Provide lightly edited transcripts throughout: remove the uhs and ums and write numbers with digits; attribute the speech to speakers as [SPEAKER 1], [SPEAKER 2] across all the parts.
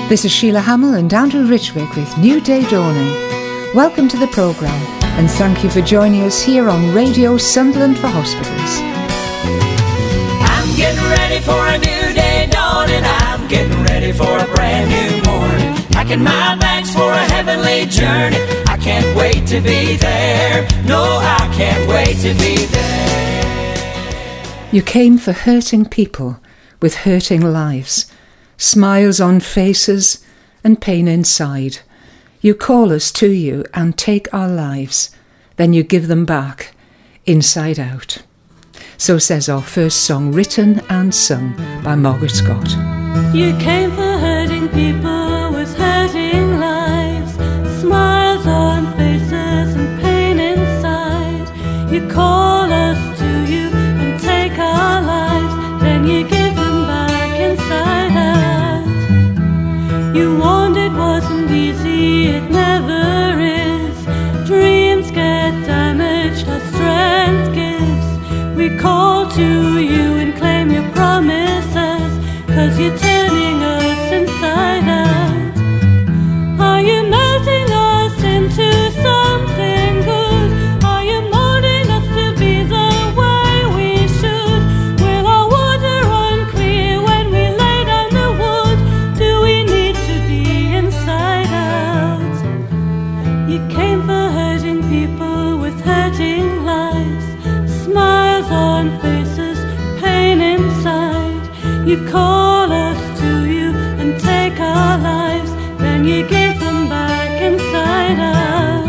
[SPEAKER 1] This is Sheila Hamill and Andrew Richwick with New Day Dawning. Welcome to the programme and thank you for joining us here on Radio Sunderland for Hospitals.
[SPEAKER 2] I'm getting ready for a new day dawning. I'm getting ready for a brand new morning. Packing my bags for a heavenly journey. I can't wait to be there. No, I can't wait to be there.
[SPEAKER 1] You came for hurting people with hurting lives. Smiles on faces and pain inside. You call us to you and take our lives. Then you give them back, inside out. So says our first song, written and sung by Margaret Scott.
[SPEAKER 3] You came for hurting people with hurting lives. Smiles on faces and pain inside. You call us to you and take our lives. Then you give them back inside out. You warned it wasn't easy, it never is. Dreams get damaged, our strength gives. We call to you and claim your promises, 'cause you're turning us inside out. Are you melting us into something good? Are you molding us to be the way we should? Will our water run clear when we lay down the wood? Do we need to be inside out? You came for hurting people with hurting lives. Smiles on faces, pain inside. You call us to you and take our lives. Then you give them back inside out.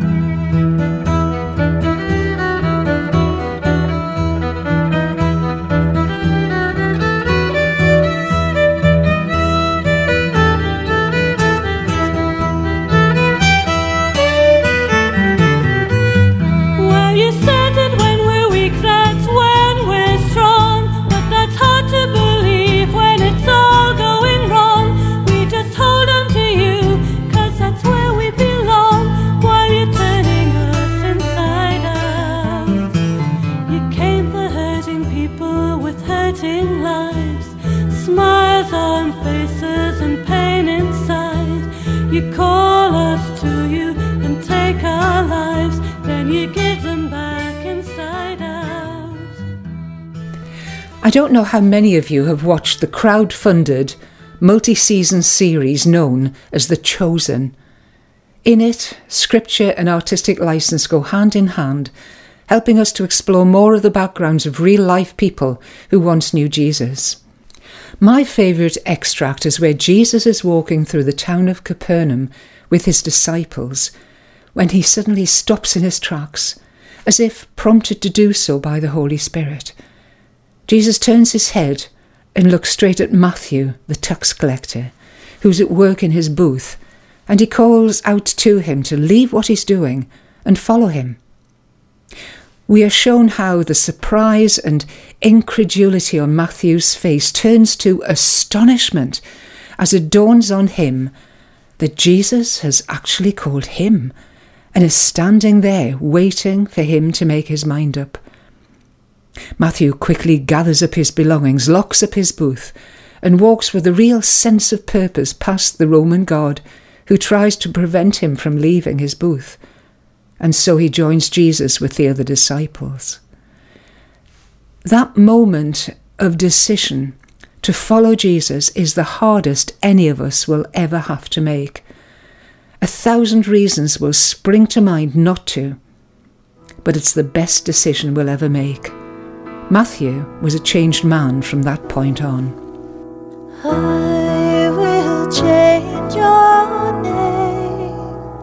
[SPEAKER 3] Well, you said that when we're weak, that's when we're strong. But that's hard to believe when it's all going wrong. We just hold on to you, 'cause that's where we belong. While you're turning us inside out. You came for hurting people with hurting lives. Smiles on faces and pain inside. You call us to you and take our lives. Then you give them back inside out.
[SPEAKER 1] I don't know how many of you have watched the crowd-funded, multi-season series known as The Chosen. In it, scripture and artistic license go hand in hand, helping us to explore more of the backgrounds of real-life people who once knew Jesus. My favourite extract is where Jesus is walking through the town of Capernaum with his disciples, when he suddenly stops in his tracks, as if prompted to do so by the Holy Spirit. Jesus turns his head and looks straight at Matthew, the tax collector, who's at work in his booth, and he calls out to him to leave what he's doing and follow him. We are shown how the surprise and incredulity on Matthew's face turns to astonishment as it dawns on him that Jesus has actually called him and is standing there waiting for him to make his mind up. Matthew quickly gathers up his belongings, locks up his booth, and walks with a real sense of purpose past the Roman guard who tries to prevent him from leaving his booth. And so he joins Jesus with the other disciples. That moment of decision to follow Jesus is the hardest any of us will ever have to make. 1,000 reasons will spring to mind not to, but it's the best decision we'll ever make. Matthew was a changed man from that point on.
[SPEAKER 4] I will change your name.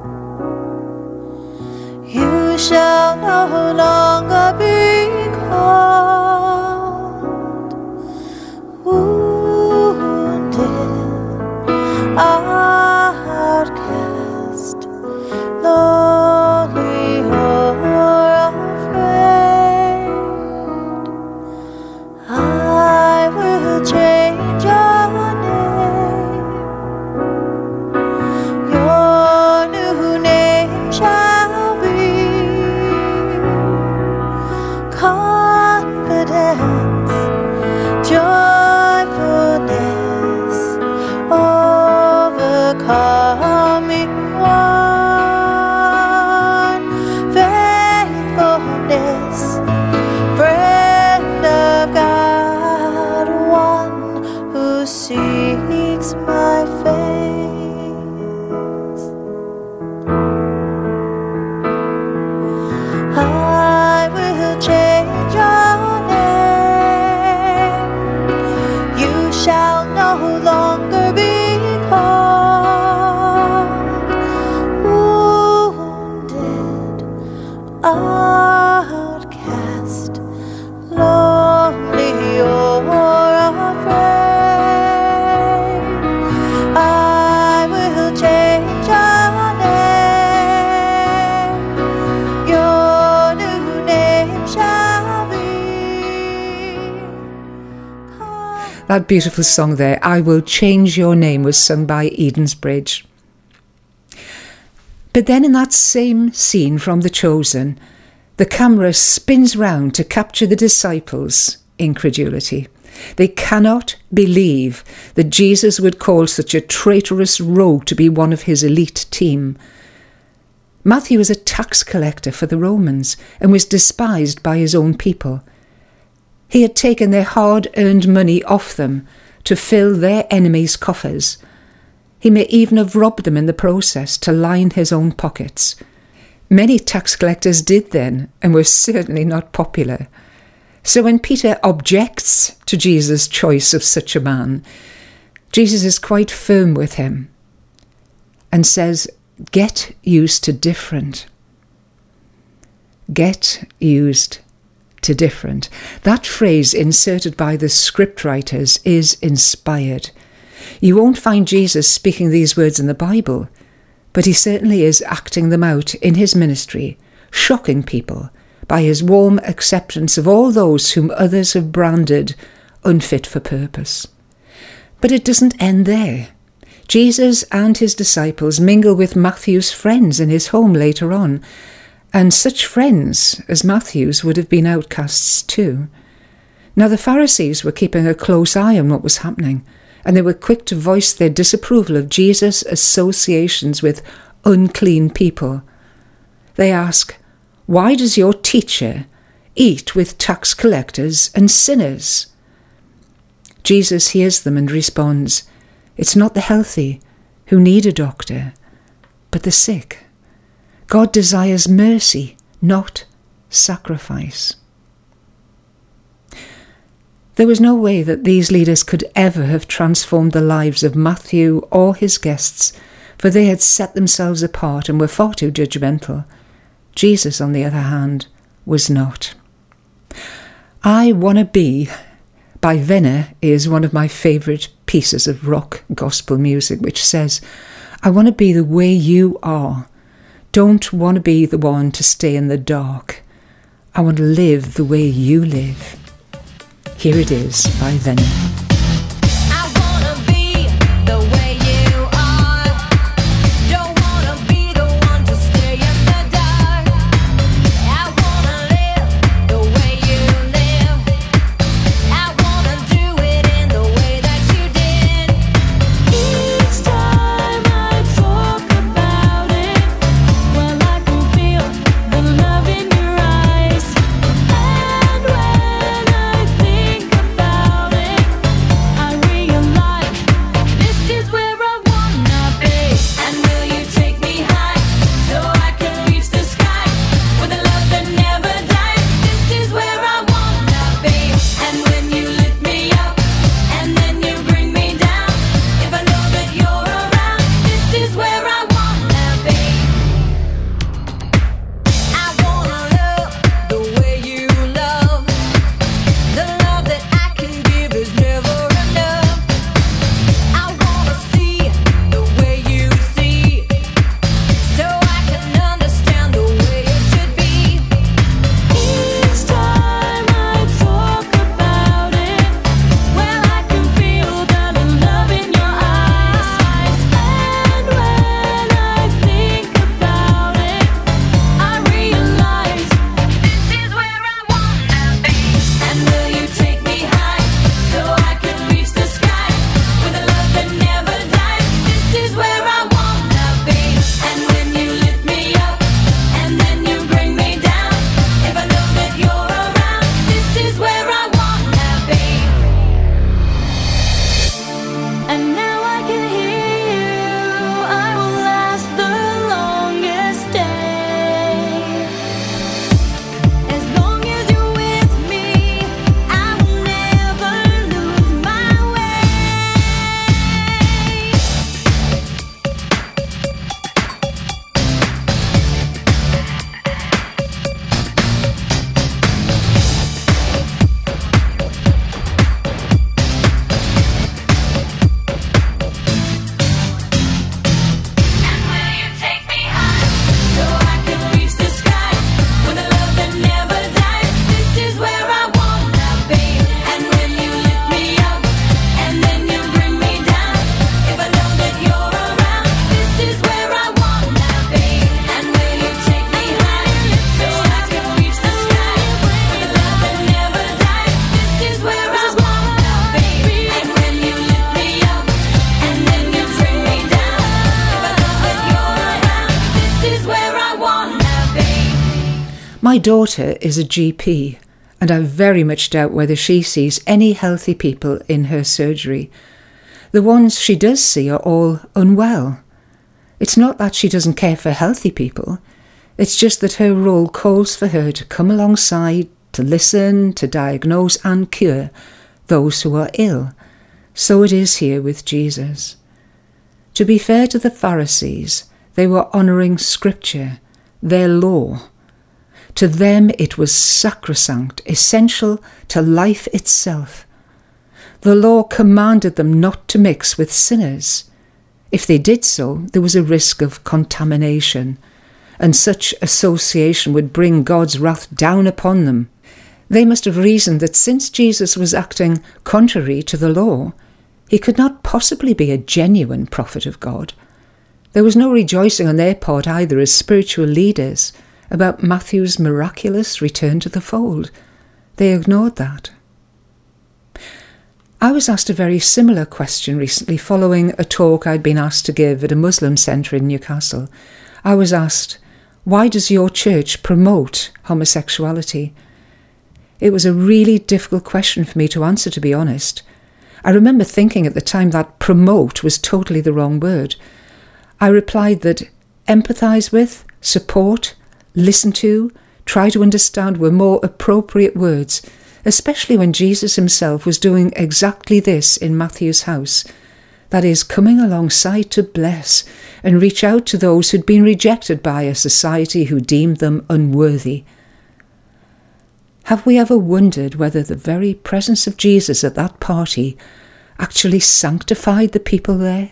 [SPEAKER 4] You shall no longer be called wounded, outcast, lonely or afraid. I will change your name. seeks my face. I will change your name. You shall no longer be called wounded, outcast, lonely, or afraid. I will change your name. Your new name shall be called.
[SPEAKER 1] That beautiful song there, I Will Change Your Name, was sung by Edensbridge. But then in that same scene from The Chosen, the camera spins round to capture the disciples' incredulity. They cannot believe that Jesus would call such a traitorous rogue to be one of his elite team. Matthew was a tax collector for the Romans and was despised by his own people. He had taken their hard-earned money off them to fill their enemies' coffers. He may even have robbed them in the process to line his own pockets. Many tax collectors did then, and were certainly not popular. So when Peter objects to Jesus' choice of such a man, Jesus is quite firm with him and says, get used to different. Get used to different. That phrase inserted by the scriptwriters is inspired. You won't find Jesus speaking these words in the Bible, but he certainly is acting them out in his ministry, shocking people by his warm acceptance of all those whom others have branded unfit for purpose. But it doesn't end there. Jesus and his disciples mingle with Matthew's friends in his home later on, and such friends as Matthew's would have been outcasts too. Now the Pharisees were keeping a close eye on what was happening, and they were quick to voice their disapproval of Jesus' associations with unclean people. They ask, why does your teacher eat with tax collectors and sinners? Jesus hears them and responds, it's not the healthy who need a doctor, but the sick. God desires mercy, not sacrifice. There was no way that these leaders could ever have transformed the lives of Matthew or his guests, for they had set themselves apart and were far too judgmental. Jesus, on the other hand, was not. I Wanna Be by Venner is one of my favourite pieces of rock gospel music, which says, I want to be the way you are. Don't want to be the one to stay in the dark. I want to live the way you live. Here it is by Venner. My daughter is a GP, and I very much doubt whether she sees any healthy people in her surgery. The ones she does see are all unwell. It's not that she doesn't care for healthy people. It's just that her role calls for her to come alongside, to listen, to diagnose and cure those who are ill. So it is here with Jesus. To be fair to the Pharisees, they were honouring Scripture, their law. To them it was sacrosanct, essential to life itself. The law commanded them not to mix with sinners. If they did so, there was a risk of contamination, and such association would bring God's wrath down upon them. They must have reasoned that since Jesus was acting contrary to the law, he could not possibly be a genuine prophet of God. There was no rejoicing on their part either as spiritual leaders about Matthew's miraculous return to the fold. They ignored that. I was asked a very similar question recently following a talk I'd been asked to give at a Muslim centre in Newcastle. I was asked, why does your church promote homosexuality? It was a really difficult question for me to answer, to be honest. I remember thinking at the time that promote was totally the wrong word. I replied that empathise with, support, listen to, try to understand were more appropriate words, especially when Jesus himself was doing exactly this in Matthew's house. That is, coming alongside to bless and reach out to those who'd been rejected by a society who deemed them unworthy. Have we ever wondered whether the very presence of Jesus at that party actually sanctified the people there?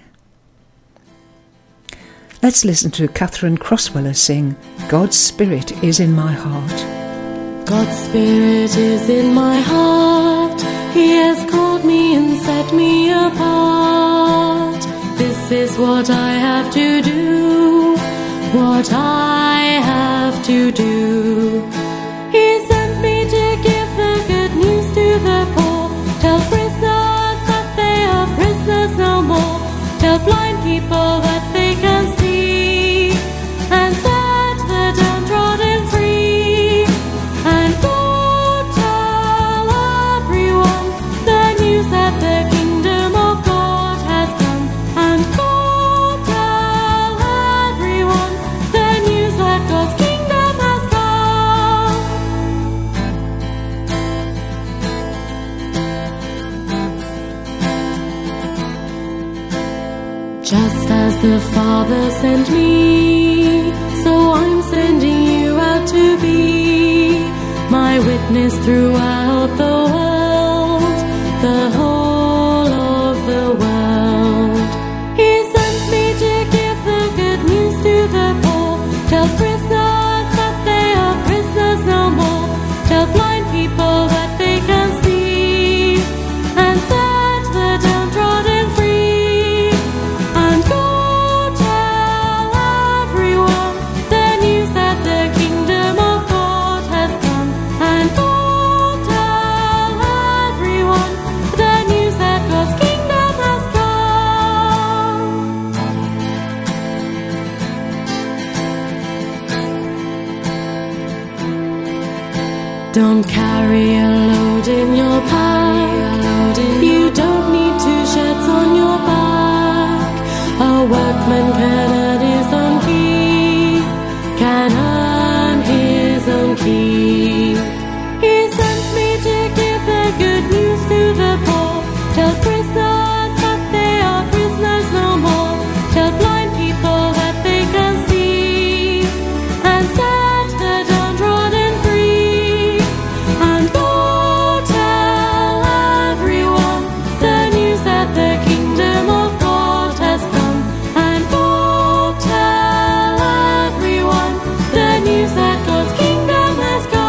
[SPEAKER 1] Let's listen to Catherine Crossweller sing, God's Spirit is in my heart.
[SPEAKER 3] God's Spirit is in my heart. He has called me and set me apart. This is what I have to do, what I have to do. He sent me to give the good news to the poor, tell prisoners that they are prisoners no more, tell blind people that they can see, and set the downtrodden free, and go tell everyone the news that the kingdom of God has come, and go tell everyone the news that God's kingdom has come. Just as the Father sent me, so I'm sending you out to be my witness throughout the world, the whole of the world. He sent me to give the good news to the poor, tell prisoners that they are prisoners no more, tell blind people that they can see, and set the downtrodden free, and go tell everyone the news that the kingdom of God has come, and go tell everyone the news that God's kingdom has come. Don't carry a load in your pack. You don't need 2 shirts on your back. A workman can earn his own keep, can earn his own keep. He sent me to give the good news to the poor, tell prisoners that they are prisoners no more, tell blind people that they can see, and set the downtrodden free, and go tell everyone the news that the kingdom of God has come, and go tell everyone the news that God's kingdom has come.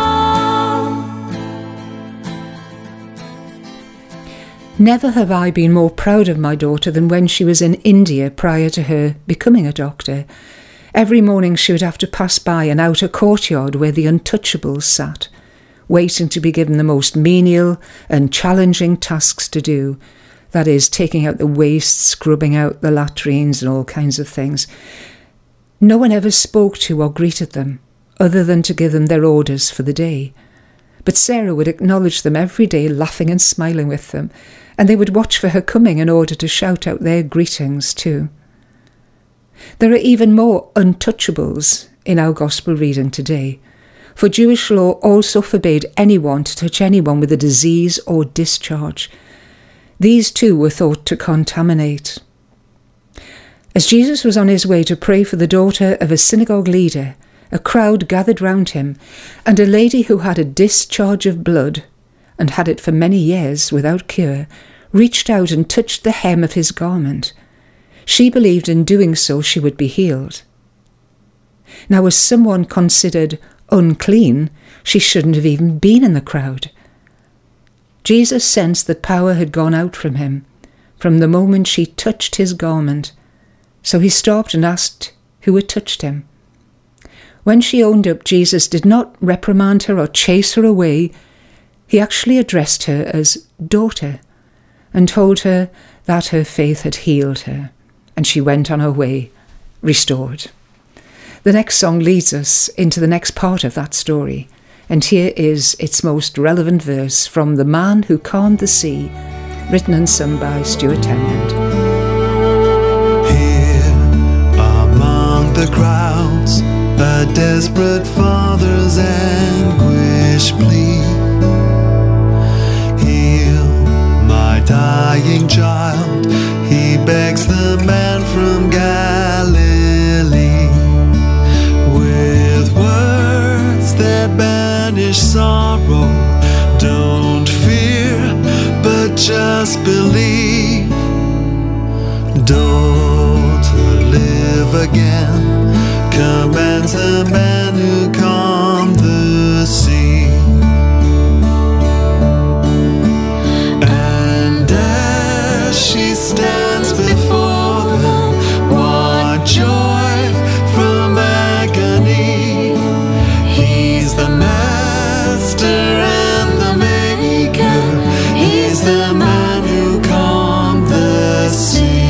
[SPEAKER 1] Never have I been more proud of my daughter than when she was in India prior to her becoming a doctor. Every morning she would have to pass by an outer courtyard where the untouchables sat, waiting to be given the most menial and challenging tasks to do. That is, taking out the waste, scrubbing out the latrines and all kinds of things. No one ever spoke to or greeted them. other than to give them their orders for the day. But Sarah would acknowledge them every day, laughing and smiling with them, and they would watch for her coming in order to shout out their greetings too. There are even more untouchables in our gospel reading today, for Jewish law also forbade anyone to touch anyone with a disease or discharge. These too were thought to contaminate. As Jesus was on his way to pray for the daughter of a synagogue leader, a crowd gathered round him, and a lady who had a discharge of blood, and had it for many years without cure, reached out and touched the hem of his garment. She believed in doing so she would be healed. Now, as someone considered unclean, she shouldn't have even been in the crowd. Jesus sensed that power had gone out from him from the moment she touched his garment, so he stopped and asked who had touched him. When she owned up, Jesus did not reprimand her or chase her away. He actually addressed her as daughter and told her that her faith had healed her, and she went on her way restored. The next song leads us into the next part of that story, and here is its most relevant verse from The Man Who Calmed the Sea, written and sung by Stuart Townsend.
[SPEAKER 5] Here among the crowds, a desperate father's anguish plea. Heal my dying child, he begs the man from Galilee. With words that banish sorrow, don't fear, but just believe. Daughter, live again, commands the man who calmed the sea. And as she stands before them, what joy from agony. He's the master and the maker, he's the man who calmed the sea.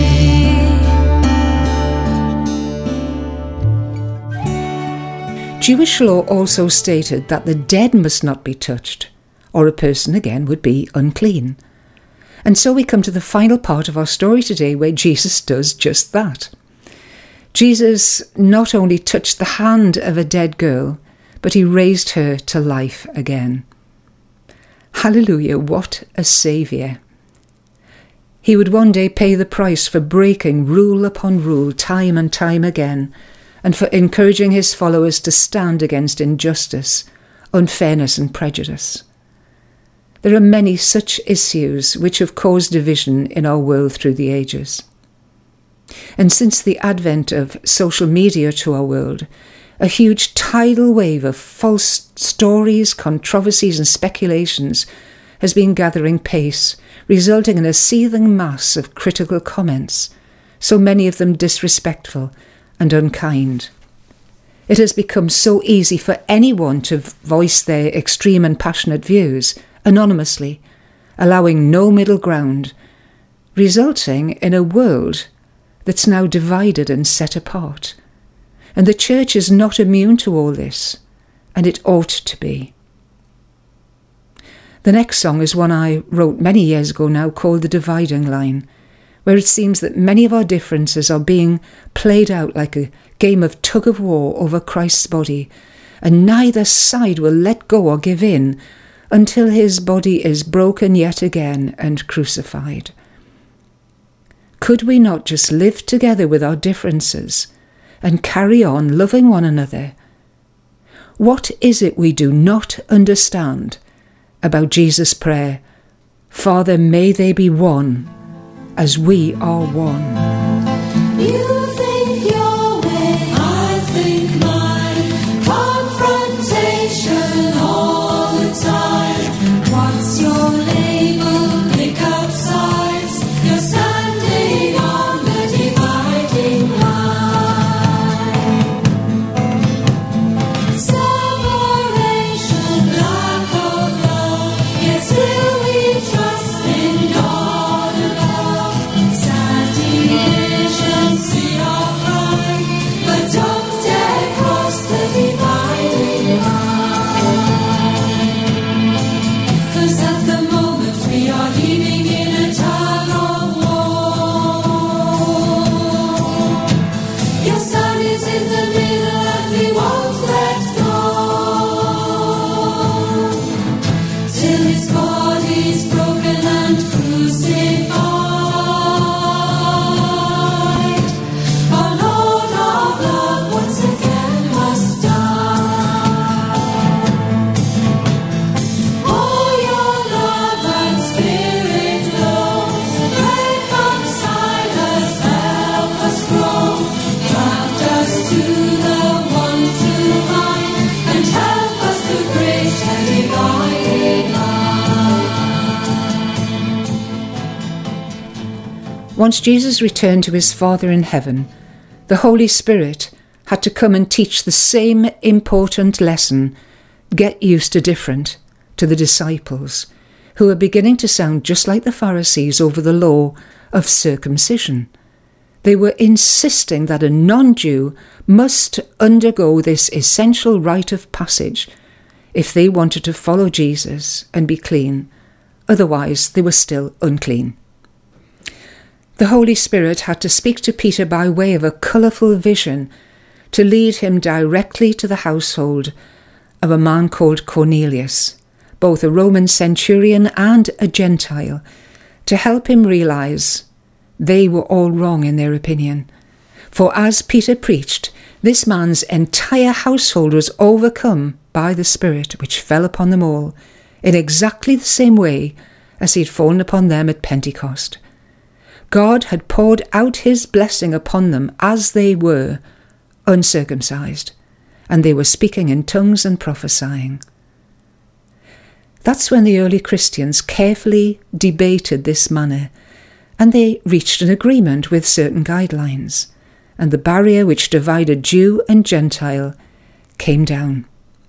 [SPEAKER 1] Jewish law also stated that the dead must not be touched, or a person again would be unclean. And so we come to the final part of our story today, where Jesus does just that. Jesus not only touched the hand of a dead girl, but he raised her to life again. Hallelujah, what a saviour. He would one day pay the price for breaking rule upon rule time and time again, and for encouraging his followers to stand against injustice, unfairness and prejudice. There are many such issues which have caused division in our world through the ages. And since the advent of social media to our world, a huge tidal wave of false stories, controversies and speculations has been gathering pace, resulting in a seething mass of critical comments, so many of them disrespectful and unkind. It has become so easy for anyone to voice their extreme and passionate views anonymously, allowing no middle ground, resulting in a world that's now divided and set apart. And the church is not immune to all this, and it ought to be. The next song is one I wrote many years ago now, called The Dividing Line, where it seems that many of our differences are being played out like a game of tug-of-war over Christ's body, and neither side will let go or give in until his body is broken yet again and crucified. Could we not just live together with our differences and carry on loving one another? What is it we do not understand about Jesus' prayer, Father, may they be one, as we are one?
[SPEAKER 3] You think your way, I think mine. Confrontation all the time. What's your label? Pick up sides. You're standing on the dividing line. Separation, lack of love. Yet still we trust in God above. Sad division, see our pride, but don't dare cross the dividing line.
[SPEAKER 1] Once Jesus returned to his Father in heaven, the Holy Spirit had to come and teach the same important lesson, get used to different, to the disciples, who were beginning to sound just like the Pharisees over the law of circumcision. They were insisting that a non-Jew must undergo this essential rite of passage if they wanted to follow Jesus and be clean. Otherwise, they were still unclean. The Holy Spirit had to speak to Peter by way of a colourful vision to lead him directly to the household of a man called Cornelius, both a Roman centurion and a Gentile, to help him realise they were all wrong in their opinion. For as Peter preached, this man's entire household was overcome by the Spirit which fell upon them all, in exactly the same way as he had fallen upon them at Pentecost. God had poured out his blessing upon them as they were uncircumcised, and they were speaking in tongues and prophesying. That's when the early Christians carefully debated this manner, and they reached an agreement with certain guidelines, and the barrier which divided Jew and Gentile came down.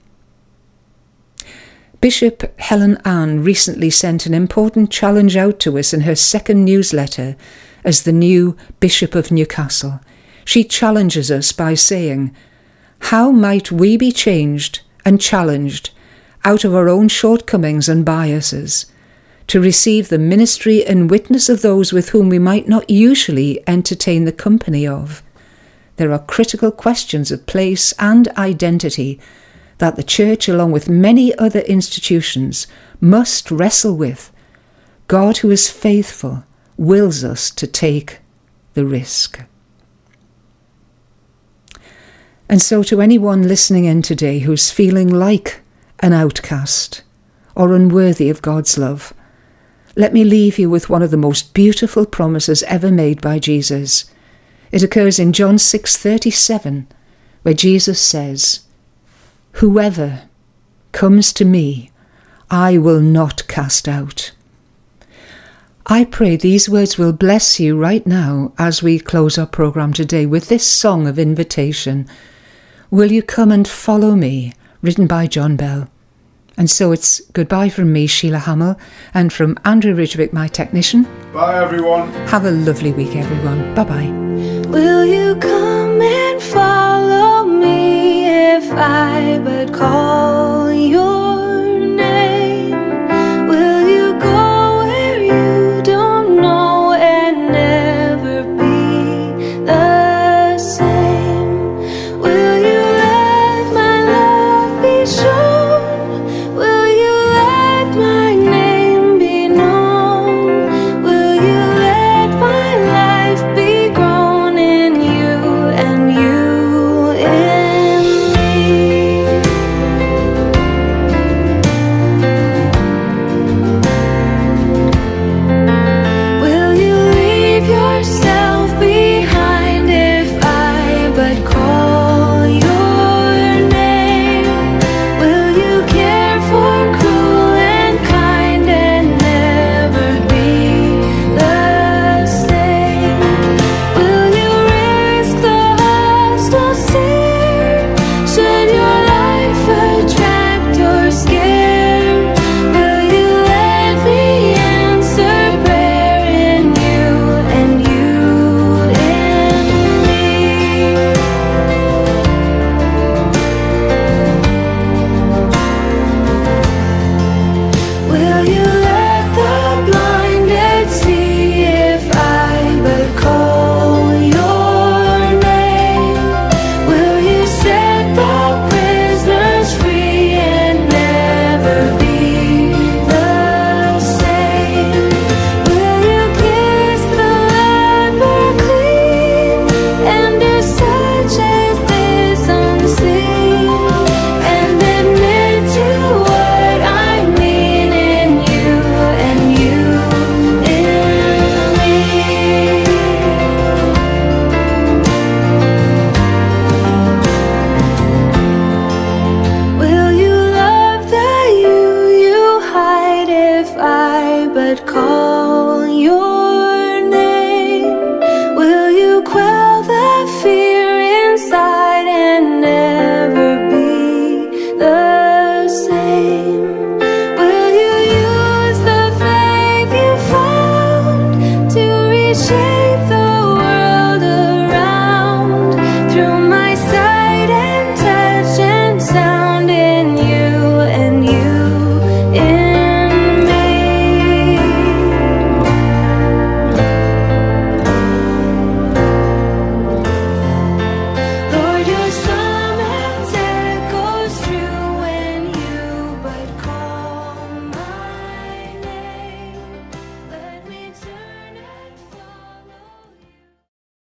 [SPEAKER 1] Bishop Helen Ann recently sent an important challenge out to us in her second newsletter as the new Bishop of Newcastle. She challenges us by saying, "How might we be changed and challenged out of our own shortcomings and biases to receive the ministry and witness of those with whom we might not usually entertain the company of? There are critical questions of place and identity that the Church, along with many other institutions, must wrestle with. God, who is faithful, wills us to take the risk." And so to anyone listening in today who's feeling like an outcast or unworthy of God's love, let me leave you with one of the most beautiful promises ever made by Jesus. It occurs in John 6:37, where Jesus says, "Whoever comes to me, I will not cast out." I pray these words will bless you right now as we close our programme today with this song of invitation. "Will you come and follow me?" written by John Bell. And so it's goodbye from me, Sheila Hamill, and from Andrew Ridgewick, my technician.
[SPEAKER 6] Bye, everyone.
[SPEAKER 1] Have a lovely week, everyone. Bye-bye.
[SPEAKER 3] Will you come and follow me if I but call your